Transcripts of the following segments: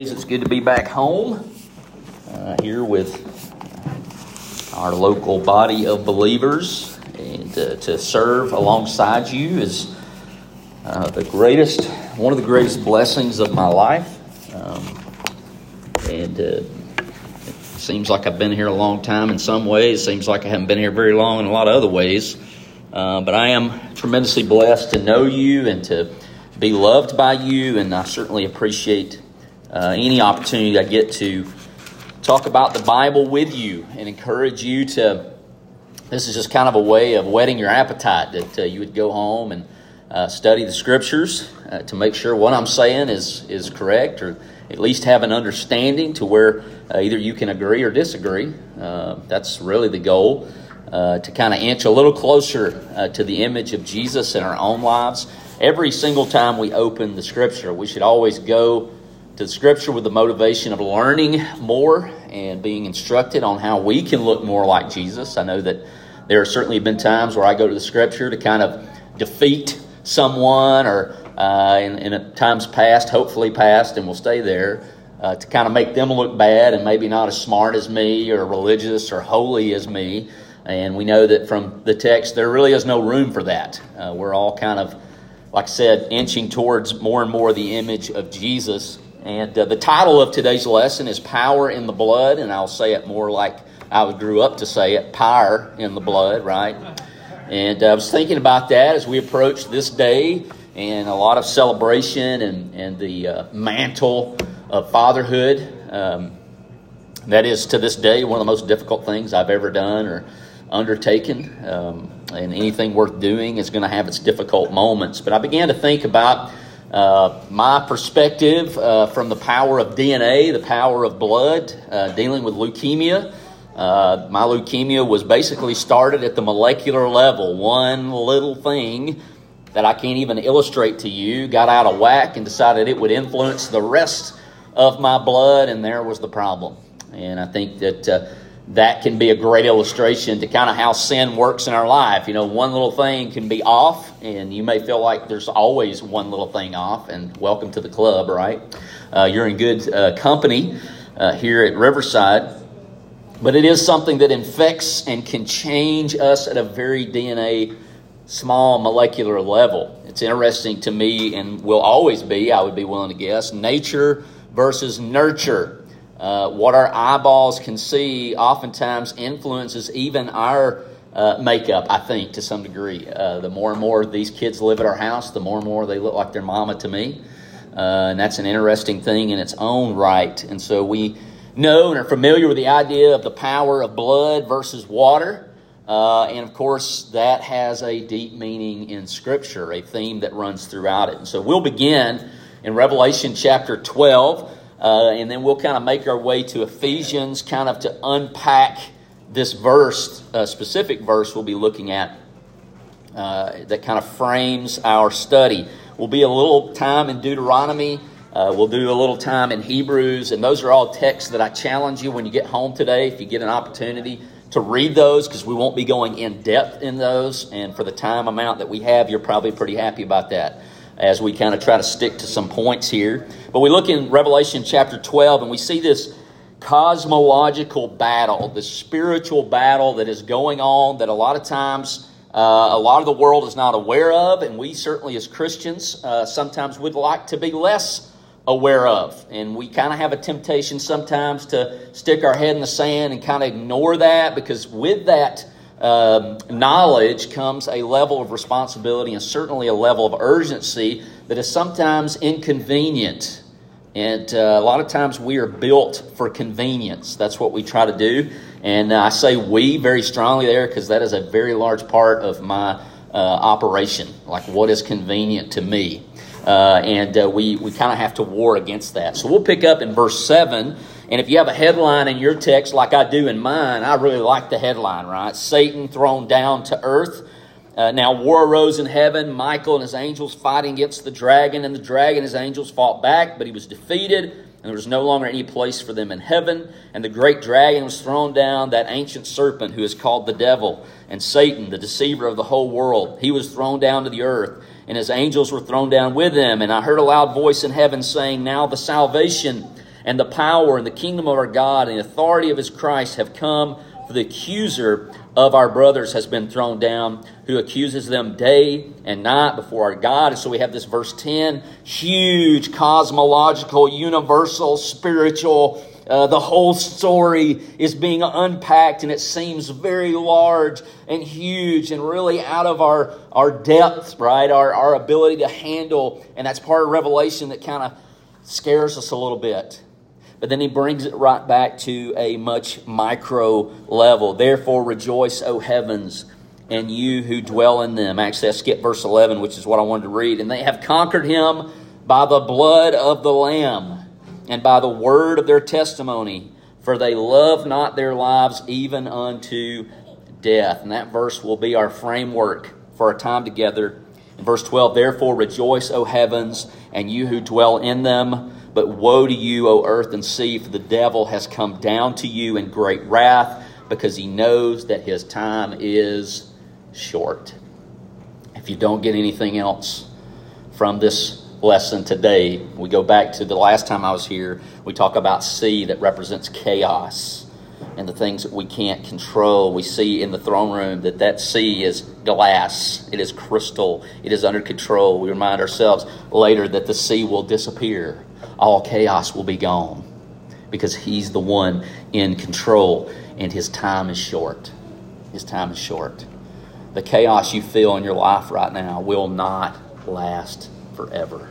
It's good to be back home here with our local body of believers, and to serve alongside you is one of the greatest blessings of my life. It seems like I've been here a long time in some ways. It seems like I haven't been here very long in a lot of other ways. But I am tremendously blessed to know you and to be loved by you, and I certainly appreciate any opportunity I get to talk about the Bible with you and encourage you to. This is just kind of a way of whetting your appetite, that you would go home and study the Scriptures to make sure what I'm saying is correct, or at least have an understanding to where either you can agree or disagree. That's really the goal, to kind of inch a little closer to the image of Jesus in our own lives. Every single time we open the Scripture, we should always go to the Scripture with the motivation of learning more and being instructed on how we can look more like Jesus. I know that there have certainly been times where I go to the Scripture to kind of defeat someone, or in times past, hopefully past, and we'll stay there, to kind of make them look bad and maybe not as smart as me or religious or holy as me. And we know that from the text, there really is no room for that. We're all kind of, like I said, inching towards more and more the image of Jesus. And the title of today's lesson is Power in the Blood, and I'll say it more like I grew up to say it, power in the blood, right? And I was thinking about that as we approach this day and a lot of celebration and the mantle of fatherhood. That is, to this day, one of the most difficult things I've ever done or undertaken. And anything worth doing is going to have its difficult moments. But I began to think about my perspective from the power of DNA, the power of blood, dealing with leukemia. My leukemia was basically started at the molecular level. One little thing that I can't even illustrate to you got out of whack and decided it would influence the rest of my blood, and there was the problem. And I think that that can be a great illustration to kind of how sin works in our life. You know, one little thing can be off, and you may feel like there's always one little thing off, and welcome to the club, right? You're in good company here at Riverside. But it is something that infects and can change us at a very DNA, small molecular level. It's interesting to me, and will always be, I would be willing to guess, nature versus nurture. What our eyeballs can see oftentimes influences even our makeup, I think, to some degree. The more and more these kids live at our house, the more and more they look like their mama to me. And that's an interesting thing in its own right. And so we know and are familiar with the idea of the power of blood versus water. And of course, that has a deep meaning in Scripture, a theme that runs throughout it. And so we'll begin in Revelation chapter 12. And then we'll kind of make our way to Ephesians, kind of to unpack this verse, specific verse we'll be looking at that kind of frames our study. We'll be a little time in Deuteronomy. We'll do a little time in Hebrews. And those are all texts that I challenge you when you get home today, if you get an opportunity to read those, because we won't be going in depth in those. And for the time amount that we have, you're probably pretty happy about that, as we kind of try to stick to some points here. But we look in Revelation chapter 12, and we see this cosmological battle, this spiritual battle that is going on, that a lot of times a lot of the world is not aware of, and we certainly as Christians sometimes would like to be less aware of. And we kind of have a temptation sometimes to stick our head in the sand and kind of ignore that, because with that knowledge comes a level of responsibility and certainly a level of urgency that is sometimes inconvenient. And a lot of times we are built for convenience. That's what we try to do. And I say we very strongly there, because that is a very large part of my operation, like what is convenient to me. And we kind of have to war against that. So we'll pick up in verse 7. And if you have a headline in your text like I do in mine, I really like the headline, right? Satan thrown down to earth. Now war arose in heaven, Michael and his angels fighting against the dragon, and the dragon and his angels fought back, but he was defeated, and there was no longer any place for them in heaven. And the great dragon was thrown down, that ancient serpent who is called the devil and Satan, the deceiver of the whole world. He was thrown down to the earth, and his angels were thrown down with him. And I heard a loud voice in heaven saying, "Now the salvation and the power and the kingdom of our God and the authority of his Christ have come, for the accuser of our brothers has been thrown down, who accuses them day and night before our God. And so we have this verse 10, huge cosmological, universal, spiritual. The whole story is being unpacked, and it seems very large and huge and really out of our depth, right? Our ability to handle. And that's part of Revelation that kind of scares us a little bit. But then he brings it right back to a much micro level. Therefore rejoice, O heavens, and you who dwell in them. Actually, I skipped verse 11, which is what I wanted to read. And they have conquered him by the blood of the Lamb and by the word of their testimony, for they love not their lives even unto death. And that verse will be our framework for our time together. In verse 12, therefore rejoice, O heavens, and you who dwell in them. But woe to you, O earth and sea, for the devil has come down to you in great wrath, because he knows that his time is short. If you don't get anything else from this lesson today, we go back to the last time I was here. We talk about sea that represents chaos and the things that we can't control. We see in the throne room that sea is glass. It is crystal. It is under control. We remind ourselves later that the sea will disappear. All chaos will be gone because he's the one in control, and his time is short. His time is short. The chaos you feel in your life right now will not last forever.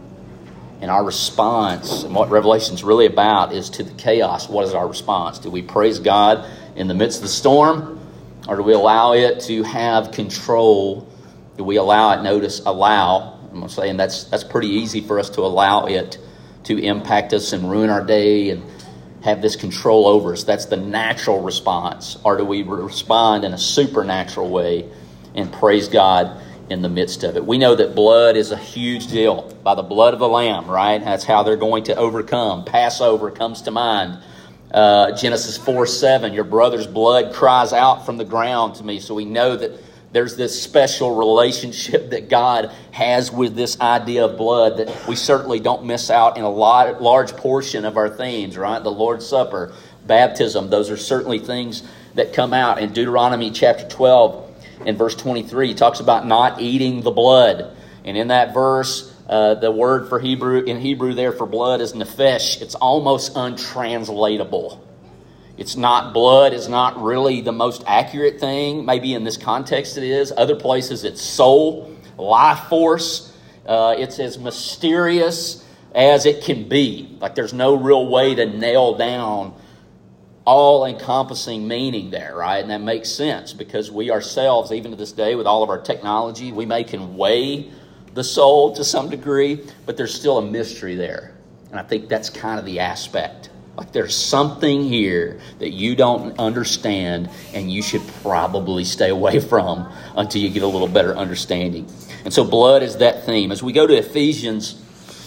And our response, and what Revelation's really about, is to the chaos. What is our response? Do we praise God in the midst of the storm? Or do we allow it to have control? Do we allow it? Notice, allow. I'm saying that's pretty easy for us to allow it to impact us and ruin our day and have this control over us. That's the natural response. Or do we respond in a supernatural way and praise God in the midst of it? We know that blood is a huge deal. By the blood of the Lamb, right? That's how they're going to overcome. Passover comes to mind. Genesis 4:7, your brother's blood cries out from the ground to me. So we know that there's this special relationship that God has with this idea of blood that we certainly don't miss out in a large portion of our themes, right? The Lord's Supper, baptism, those are certainly things that come out. In Deuteronomy chapter 12, in verse 23, he talks about not eating the blood. And in that verse, the word for Hebrew there for blood is nephesh. It's almost untranslatable. It's not blood. It's not really the most accurate thing. Maybe in this context it is. Other places it's soul, life force. It's as mysterious as it can be. Like there's no real way to nail down all-encompassing meaning there, right? And that makes sense because we ourselves, even to this day, with all of our technology, we can weigh the soul to some degree, but there's still a mystery there. And I think that's kind of the aspect. Like there's something here that you don't understand and you should probably stay away from until you get a little better understanding. And so blood is that theme. As we go to Ephesians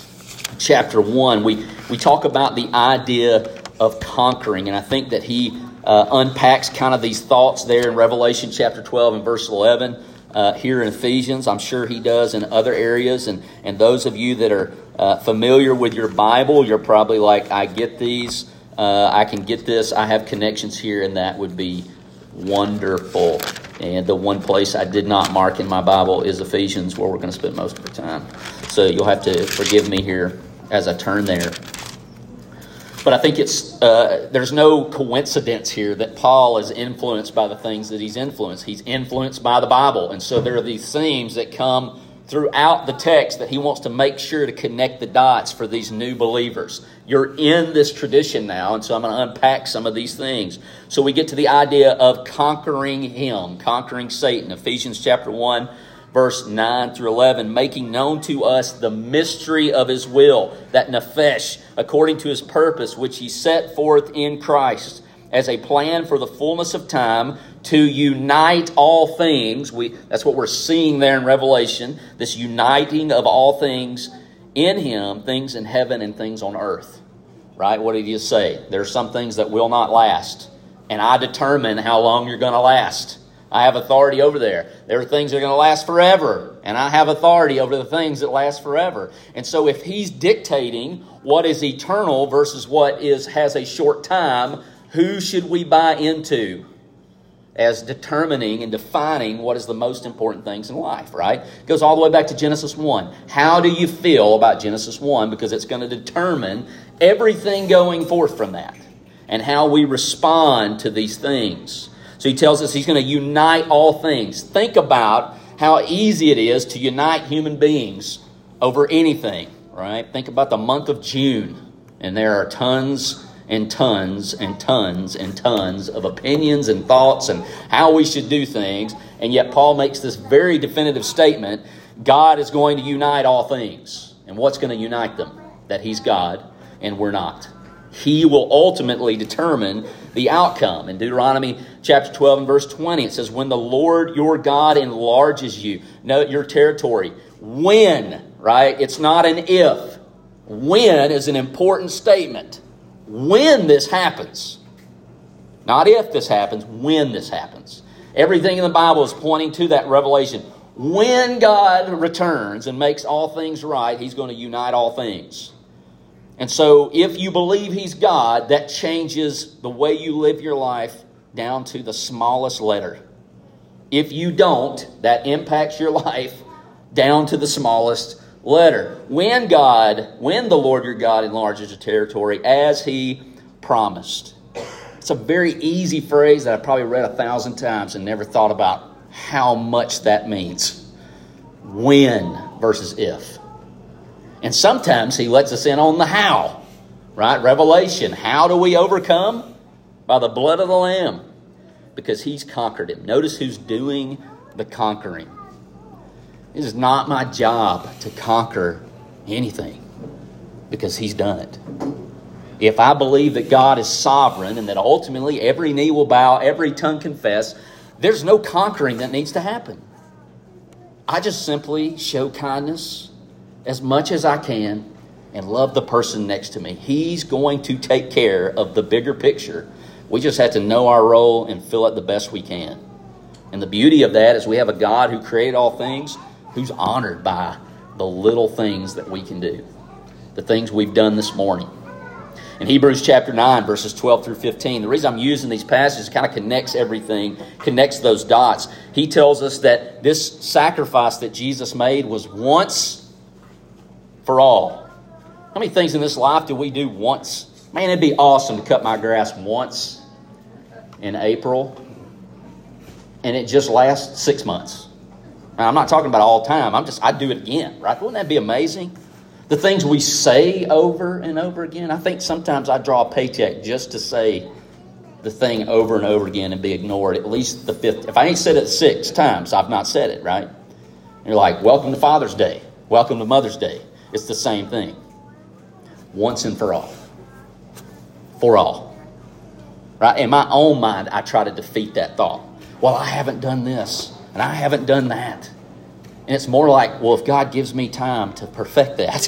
chapter 1, we talk about the idea of conquering. And I think that he unpacks kind of these thoughts there in Revelation chapter 12 and verse 11 here in Ephesians. I'm sure he does in other areas. And those of you that are familiar with your Bible, you're probably like, I get these. I can get this. I have connections here, and that would be wonderful. And the one place I did not mark in my Bible is Ephesians, where we're going to spend most of our time. So you'll have to forgive me here as I turn there. But I think it's there's no coincidence here that Paul is influenced by the things that he's influenced. He's influenced by the Bible. And so there are these themes that come throughout the text that he wants to make sure to connect the dots for these new believers. You're in this tradition now, and so I'm going to unpack some of these things. So we get to the idea of conquering him, conquering Satan. Ephesians chapter 1, verse 9 through 11, making known to us the mystery of his will, that nephesh, according to his purpose, which he set forth in Christ, as a plan for the fullness of time, to unite all things. That's what we're seeing there in Revelation, this uniting of all things in him, things in heaven and things on earth. Right? What did he say? There are some things that will not last, and I determine how long you're going to last. I have authority over there. There are things that are going to last forever, and I have authority over the things that last forever. And so if he's dictating what is eternal versus what has a short time, who should we buy into as determining and defining what is the most important things in life, right? It goes all the way back to Genesis 1. How do you feel about Genesis 1? Because it's going to determine everything going forth from that and how we respond to these things. So he tells us he's going to unite all things. Think about how easy it is to unite human beings over anything, right? Think about the month of June, and there are tons and tons and tons and tons of opinions and thoughts and how we should do things. And yet Paul makes this very definitive statement. God is going to unite all things. And what's going to unite them? That he's God and we're not. He will ultimately determine the outcome. In Deuteronomy chapter 12 and verse 20, it says, when the Lord your God enlarges you, note your territory. When, right? It's not an if. When is an important statement. When this happens. Not if this happens, when this happens. Everything in the Bible is pointing to that revelation. When God returns and makes all things right, he's going to unite all things. And so if you believe he's God, that changes the way you live your life down to the smallest letter. If you don't, that impacts your life down to the smallest letter. When the Lord your God enlarges your territory as he promised. It's a very easy phrase that I've probably read 1,000 times and never thought about how much that means. When versus if. And sometimes he lets us in on the how, right? Revelation. How do we overcome? By the blood of the Lamb. Because he's conquered him. Notice who's doing the conquering. It is not my job to conquer anything. Because he's done it. If I believe that God is sovereign and that ultimately every knee will bow, every tongue confess, there's no conquering that needs to happen. I just simply show kindness as much as I can and love the person next to me. He's going to take care of the bigger picture. We just have to know our role and fill it the best we can. And the beauty of that is we have a God who created all things, who's honored by the little things that we can do. The things we've done this morning. In Hebrews chapter 9, verses 12 through 15, the reason I'm using these passages kind of connects everything, connects those dots. He tells us that this sacrifice that Jesus made was once for all. How many things in this life do we do once? Man, it'd be awesome to cut my grass once in April, and it just lasts 6 months. Now, I'm not talking about all the time. I'd do it again, right? Wouldn't that be amazing? The things we say over and over again. I think sometimes I draw a paycheck just to say the thing over and over again and be ignored at least the fifth. If I ain't said it 6 times, I've not said it, right? And you're like, welcome to Father's Day. Welcome to Mother's Day. It's the same thing. Once and for all. For all. Right? In my own mind, I try to defeat that thought. Well, I haven't done this, and I haven't done that. And it's more like, well, if God gives me time to perfect that,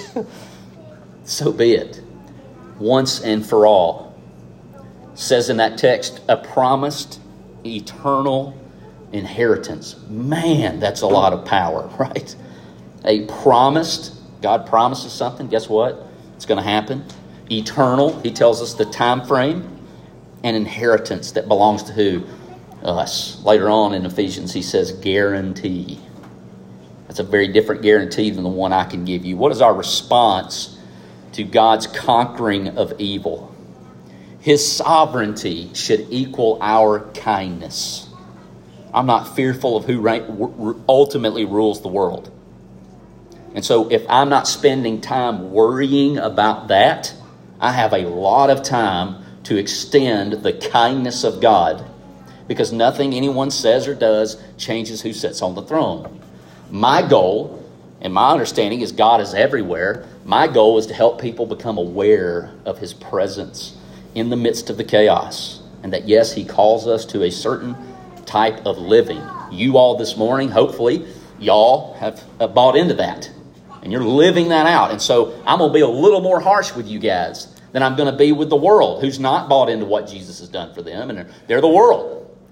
so be it. Once and for all. It says in that text, a promised eternal inheritance. Man, that's a lot of power, right? A promised, God promises something, guess what? It's going to happen. Eternal, he tells us the time frame. And inheritance that belongs to who? Us. Later on in Ephesians, he says guarantee. That's a very different guarantee than the one I can give you. What is our response to God's conquering of evil? His sovereignty should equal our kindness. I'm not fearful of who ultimately rules the world. And so if I'm not spending time worrying about that, I have a lot of time to extend the kindness of God, because nothing anyone says or does changes who sits on the throne. My goal, and my understanding is God is everywhere. My goal is to help people become aware of his presence in the midst of the chaos. And that, yes, he calls us to a certain type of living. You all this morning, hopefully, y'all have bought into that. And you're living that out. And so I'm going to be a little more harsh with you guys than I'm going to be with the world, who's not bought into what Jesus has done for them. And they're the world.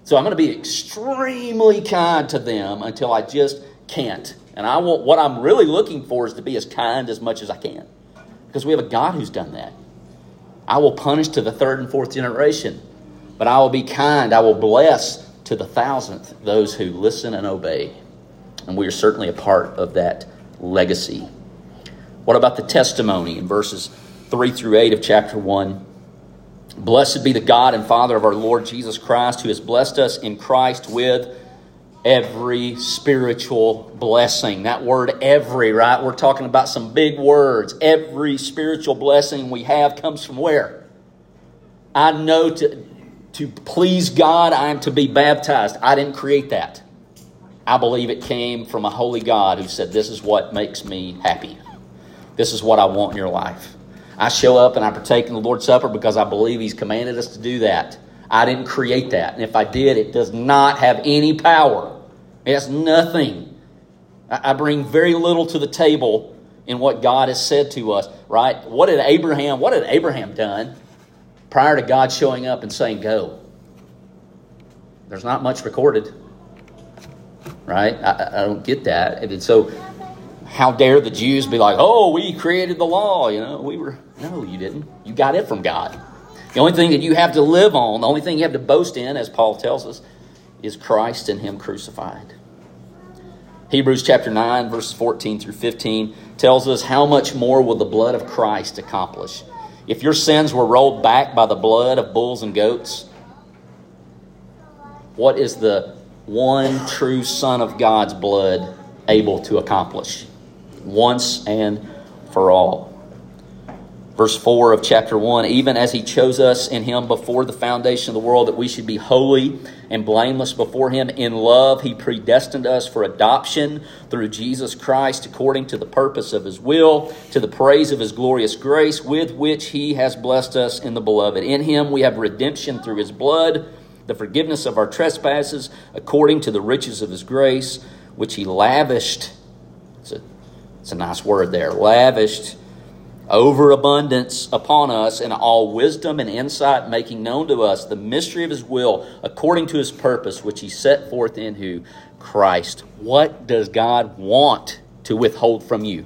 So I'm going to be extremely kind to them until I just can't. And what I'm really looking for is to be as kind as much as I can. Because we have a God who's done that. I will punish to the third and fourth generation, but I will be kind. I will bless to the thousandth those who listen and obey. And we are certainly a part of that legacy. What about the testimony in verses 3 through 8 of chapter 1? Blessed be the God and Father of our Lord Jesus Christ, who has blessed us in Christ with every spiritual blessing. That word every, right? We're talking about some big words. Every spiritual blessing we have comes from where? I know to please God, I am to be baptized. I didn't create that. I believe it came from a holy God who said, this is what makes me happy. This is what I want in your life. I show up and I partake in the Lord's Supper because I believe He's commanded us to do that. I didn't create that. And if I did, it does not have any power. It has nothing. I bring very little to the table in what God has said to us, right? What had Abraham done prior to God showing up and saying, go? There's not much recorded, right? I don't get that. And so how dare the Jews be like, oh, we created the law, No, you didn't. You got it from God. The only thing that you have to live on, the only thing you have to boast in, as Paul tells us, is Christ and Him crucified. Hebrews chapter 9, verses 14 through 15 tells us, how much more will the blood of Christ accomplish? If your sins were rolled back by the blood of bulls and goats, what is the one true Son of God's blood able to accomplish? Once and for all. Verse 4 of chapter 1, even as He chose us in Him before the foundation of the world, that we should be holy and blameless before Him. In love, He predestined us for adoption through Jesus Christ, according to the purpose of His will, to the praise of His glorious grace, with which He has blessed us in the Beloved. In Him we have redemption through His blood, the forgiveness of our trespasses, according to the riches of His grace, which He lavished. It's a nice word there. Lavished overabundance upon us in all wisdom and insight, making known to us the mystery of His will, according to His purpose, which He set forth in who? Christ. What does God want to withhold from you?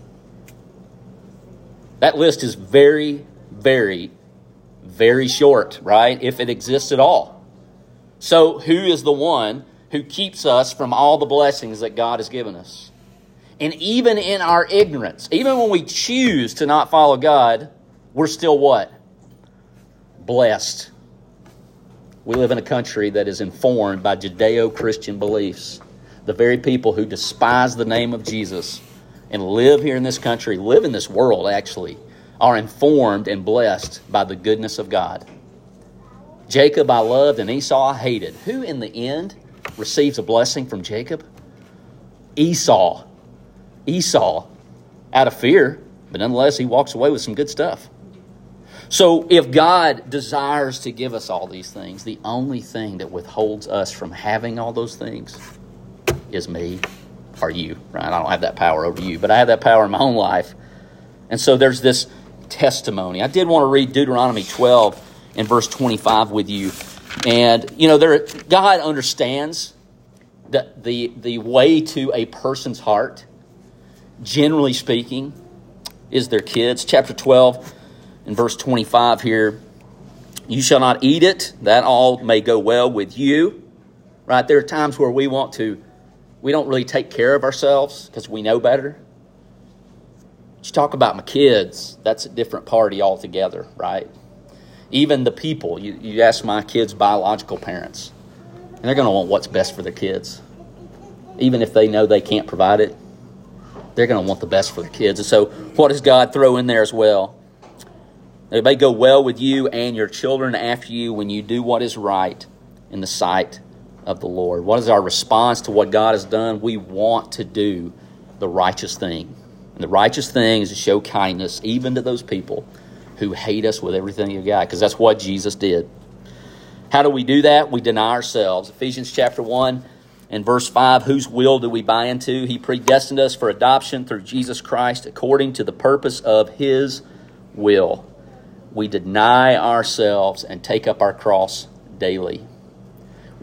That list is very, very, very short, right? If it exists at all. So who is the one who keeps us from all the blessings that God has given us? And even in our ignorance, even when we choose to not follow God, we're still what? Blessed. We live in a country that is informed by Judeo-Christian beliefs. The very people who despise the name of Jesus and live here in this country, live in this world actually, are informed and blessed by the goodness of God. Jacob I loved and Esau I hated. Who in the end receives a blessing from Jacob? Esau, out of fear, but nonetheless, he walks away with some good stuff. So if God desires to give us all these things, the only thing that withholds us from having all those things is me or you, right? I don't have that power over you, but I have that power in my own life. And so there's this testimony. I did want to read Deuteronomy 12 and verse 25 with you. And, God understands that the way to a person's heart, generally speaking, is their kids. Chapter 12 and verse 25 here. You shall not eat it, that all may go well with you. Right? There are times where we don't really take care of ourselves because we know better. You talk about my kids, that's a different party altogether, right? Even the people, you ask my kids' biological parents, and they're going to want what's best for their kids. Even if they know they can't provide it, they're going to want the best for their kids. And so what does God throw in there as well? It may go well with you and your children after you when you do what is right in the sight of the Lord. What is our response to what God has done? We want to do the righteous thing. And the righteous thing is to show kindness even to those people who hate us with everything you've got, because that's what Jesus did. How do we do that? We deny ourselves. Ephesians chapter 1 and verse 5, whose will do we buy into? He predestined us for adoption through Jesus Christ according to the purpose of His will. We deny ourselves and take up our cross daily.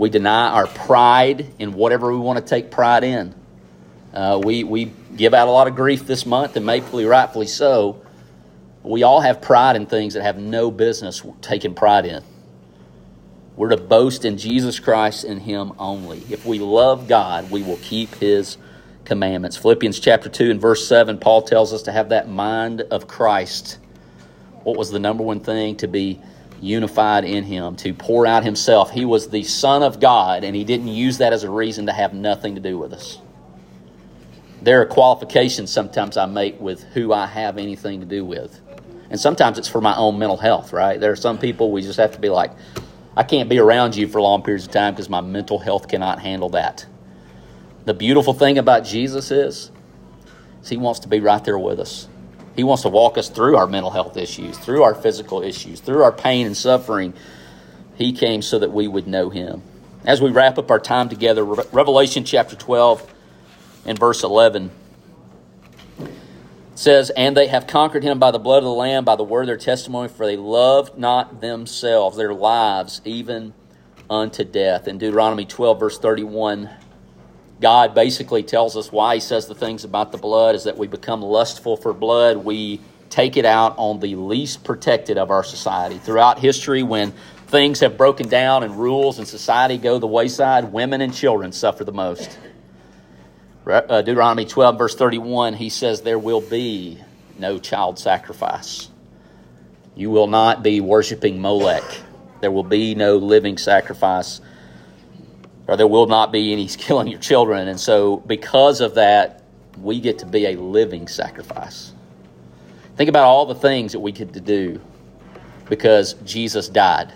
We deny our pride in whatever we want to take pride in. We give out a lot of grief this month, and maybe rightfully so. We all have pride in things that have no business taking pride in. We're to boast in Jesus Christ and Him only. If we love God, we will keep His commandments. Philippians chapter 2 and verse 7, Paul tells us to have that mind of Christ. What was the number one thing? To be unified in Him, to pour out Himself. He was the Son of God, and He didn't use that as a reason to have nothing to do with us. There are qualifications sometimes I make with who I have anything to do with. And sometimes it's for my own mental health, right? There are some people we just have to be like, I can't be around you for long periods of time because my mental health cannot handle that. The beautiful thing about Jesus is He wants to be right there with us. He wants to walk us through our mental health issues, through our physical issues, through our pain and suffering. He came so that we would know Him. As we wrap up our time together, Revelation chapter 12 and verse 11 says, "And they have conquered Him by the blood of the Lamb, by the word of their testimony, for they loved not themselves, their lives, even unto death." In Deuteronomy 12, verse 31, God basically tells us why He says the things about the blood is that we become lustful for blood. We take it out on the least protected of our society. Throughout history, when things have broken down and rules and society go the wayside, women and children suffer the most. Deuteronomy 12, verse 31, He says, there will be no child sacrifice. You will not be worshiping Molech. There will be no living sacrifice. Or there will not be any killing your children. And so because of that, we get to be a living sacrifice. Think about all the things that we get to do because Jesus died.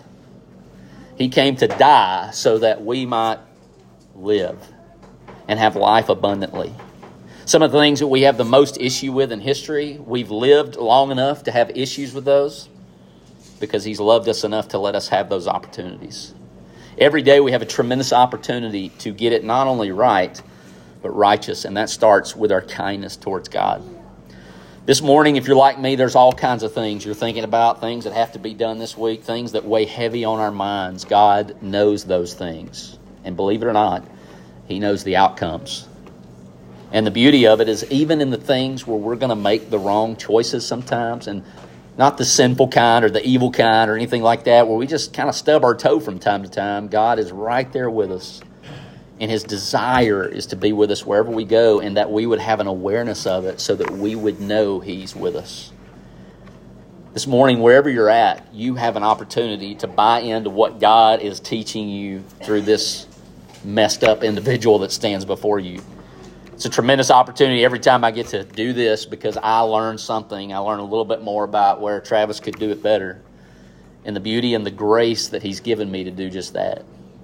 He came to die so that we might live and have life abundantly. Some of the things that we have the most issue with in history, we've lived long enough to have issues with those because He's loved us enough to let us have those opportunities. Every day we have a tremendous opportunity to get it not only right, but righteous, and that starts with our kindness towards God. This morning, if you're like me, there's all kinds of things you're thinking about, things that have to be done this week, things that weigh heavy on our minds. God knows those things, and believe it or not, He knows the outcomes. And the beauty of it is even in the things where we're going to make the wrong choices sometimes, and not the sinful kind or the evil kind or anything like that, where we just kind of stub our toe from time to time, God is right there with us. And His desire is to be with us wherever we go, and that we would have an awareness of it so that we would know He's with us. This morning, wherever you're at, you have an opportunity to buy into what God is teaching you through this messed up individual that stands before you. It's a tremendous opportunity every time I get to do this because I learn something. I learn a little bit more about where Travis could do it better and the beauty and the grace that He's given me to do just that.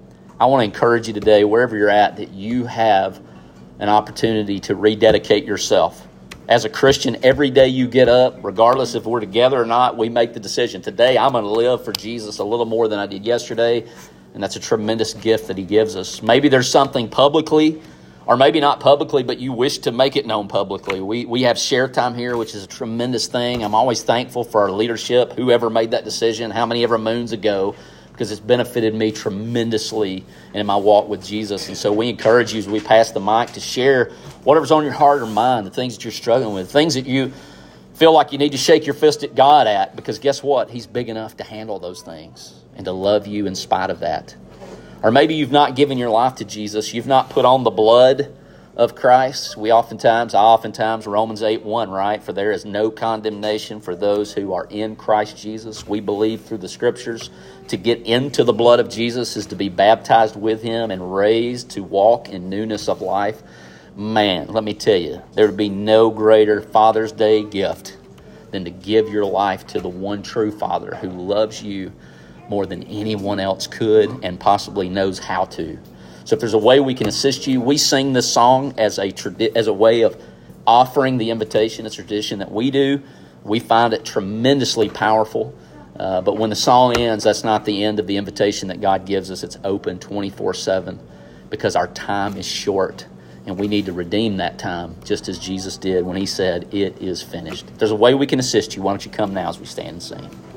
I want to encourage you today, wherever you're at, that you have an opportunity to rededicate yourself. As a Christian, every day you get up, regardless if we're together or not, we make the decision. Today, I'm going to live for Jesus a little more than I did yesterday, and that's a tremendous gift that He gives us. Maybe there's something publicly, or maybe not publicly, but you wish to make it known publicly. We have share time here, which is a tremendous thing. I'm always thankful for our leadership, whoever made that decision, how many ever moons ago, because it's benefited me tremendously in my walk with Jesus. And so we encourage you as we pass the mic to share whatever's on your heart or mind, the things that you're struggling with, things that you feel like you need to shake your fist at God at, because guess what? He's big enough to handle those things and to love you in spite of that. Or maybe you've not given your life to Jesus. You've not put on the blood of Christ. I oftentimes, Romans 8:1, right? For there is no condemnation for those who are in Christ Jesus. We believe through the Scriptures to get into the blood of Jesus is to be baptized with Him and raised to walk in newness of life. Man, let me tell you, there would be no greater Father's Day gift than to give your life to the one true Father who loves you more than anyone else could and possibly knows how to. So if there's a way we can assist you, we sing this song as a way of offering the invitation. It's a tradition that we do. We find it tremendously powerful. But when the song ends, that's not the end of the invitation that God gives us. It's open 24/7 because our time is short and we need to redeem that time just as Jesus did when He said, "It is finished." If there's a way we can assist you, why don't you come now as we stand and sing.